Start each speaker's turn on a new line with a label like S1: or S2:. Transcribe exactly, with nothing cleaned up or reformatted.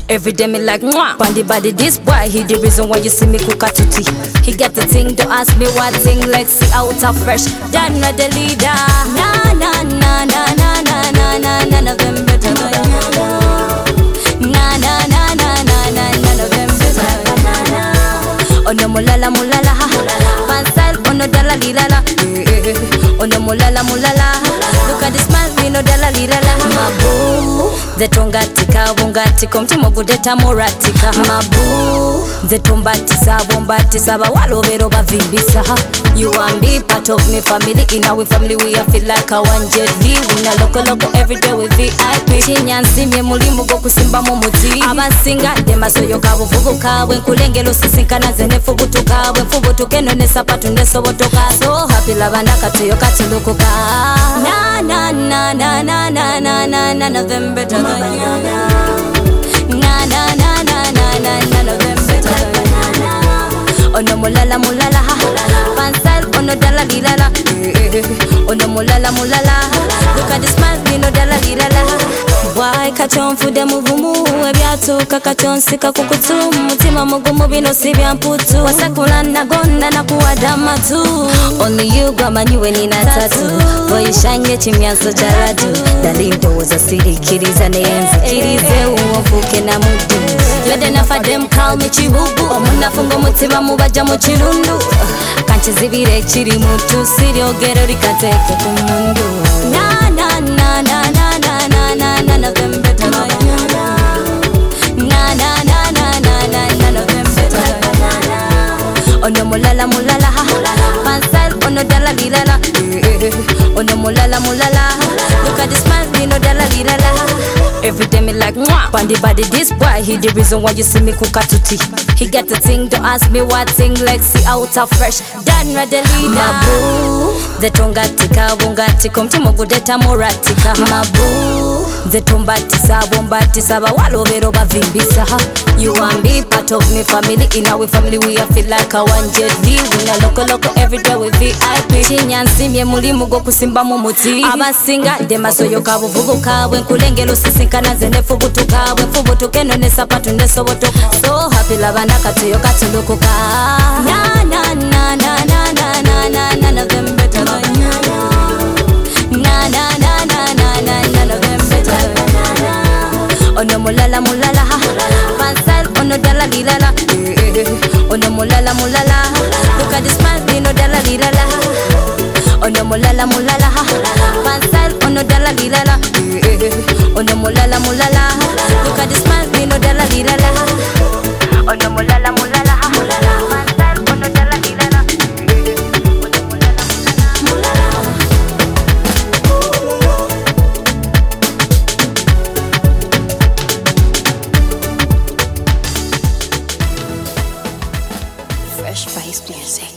S1: Every day me like mwah. Bandy body this boy, he the reason why you see me cook a tutti. He get the thing, don't ask me what thing. Let's see out of fresh. Done with the leader. Na na na na na na na na. None of them better than you. Na na na na na na. None of them better than you. Oh no mulala mulala. Fansal oh no dala lilala. Oh no mulala mulala. Look at the smile, we no dala lilala. Mabu. Zetongatika bungatika omutima ogudeta moratika mabu zetombatisa bombatisa bawalobero bavimbisa. You and me part of me family. In our family we are feel like a one jet V. We na loco loco every day with V I P. Chinyansimye mulimu go kusimba mu muti. Abasinga demasoyo kabo vubuka bwe nkulengelo sisinkana zene fubutuka bwe fubutuke none sapatu nesobotoka. So happy labanda katuyo katulukuka. Na na na na na na na na none of them better than you. Na na na na na na none of them better than you. Oh no mulala mulala. Fansal oh no dala lilala. Oh no mulala mulala. Look at the smile, we no dala lilala. Why kachonfu de muvumu ebyatuka kachonsika kukutu mutima mugumu bino sibya mputu wasakula nagonna na kuwadama tu. Only you gwamanyiwe nina tatu boy shange chimyanso charatu dalinto was a city kiriza neyenzi kirize uwofuke na mutu yode nafa dem call me chibubu omunafungo mutima mubaja mu kirundu kanchizibire kiri mutu siriogero rikateke kumundu. Na na na na na na na na none of them better than you. Na na na na na na none of them better than you. Oh no mulala mulala. Fansal oh no dala lilala. Oh no mulala mulala. Look at the smile, we no dala lilala. Every day me like mwah. Bandy body this boy, he the reason why you see me cook a tutti. He get the thing, don't ask me what thing. Let's see out of fresh. Done with the leader. Mabu zetongatika bungatika omutima ogudeta moratika mabu zetombatisa bombatisa bawalobero bavimbisa. You and me part of me family. In our family we are feel like a one jet V. We na loco loco every day with V I P. Chinyansimye mulimu go kusimba mu muti. Abasinga demasoyo kabo vubuka bwe nkulengelo sisinkana zene fubutuka bwe fubutuke none sapatu nesobotoka. So happy labanda katuyo katulukuka. Na na na na na na na na none of them better than you. Na na na na na na none of them better than you. Oh no mulala mulala. Fansal oh no dala lilala. Oh no mulala mulala. Look at the smile, we no dala lilala. Oh no mulala mulala. Fansal oh no dala lilala. Oh no mulala mulala. Look at the smile, we no dala lilala. Oh no mulala mulala. Fansal oh no dala lilala. Oh no mulala mulala. Fresh Spice Music.